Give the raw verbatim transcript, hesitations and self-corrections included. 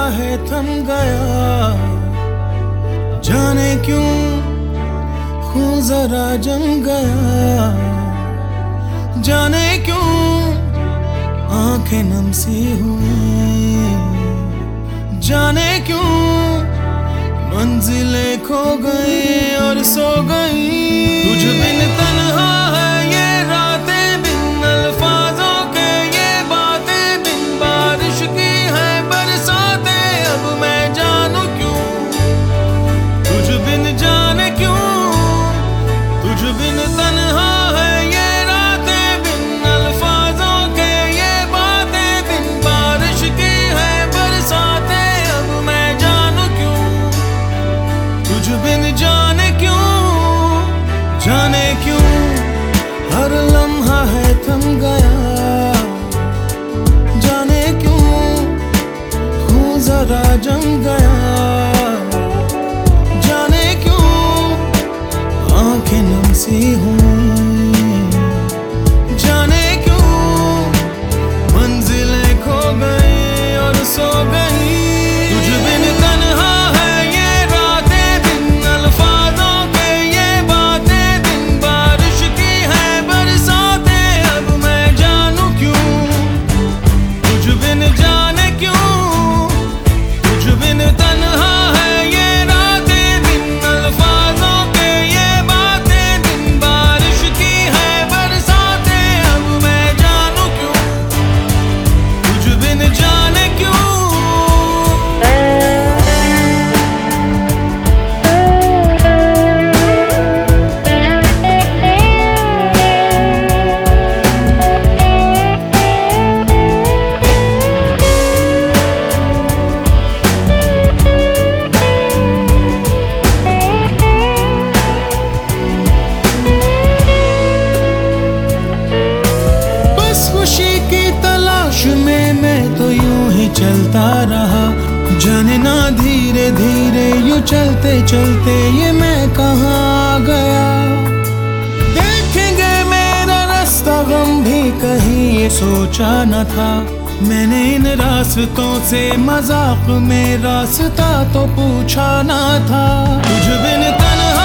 है थम गया, जाने क्यों खून जरा जम गया, जाने क्यों आंखें नम सी हुई, जाने क्यों मंजिलें खो गई और सो गई। तुझ बिन तन्हा है ये रातें, बिन अल्फाजों के ये बातें, बिन बारिश की है बरसातें, अब मैं जानू क्यों तुझ बिन, जाने क्यों तुझ बिन तन्हा है ये रातें, बिन अल्फाजों के ये बातें, बिन बारिश की है बरसातें, अब मैं जानू क्यों तुझ बिन, जाने क्यों जाने क्यों हर लम्हा है थम गया, जाने क्यों खून जरा जम गया, जाने क्यों आंखें नम सी हुई, जाने क्यों मंजिलें खो गई और सो गई। तुझ बिन तन्हा है ये रातें, बिन अल्फाजों के ये बातें, बिन बारिश की है बरसातें, अब मैं जानू क्यों तुझ बिन, जाने क्यों तुझ बिन तन्हा है ये रातें, बिन अल्फाजों के ये बातें, बिन बारिश की है बरसातें, अब मैं जानू क्यों तुझ बिन, जाने क्यों। बस खुशी की तलाश में मैं तो यूं ही चलता रहा, जाने ना धीरे धीरे यूं चलते चलते ये मैं कहाँ आ गया। देखेंगे मेरा रास्ता गम भी कहीं ये सोचा न था, मैंने इन रास्तों से मजाक में रास्ता तो पूछा ना था। तुझ बिन तन्हा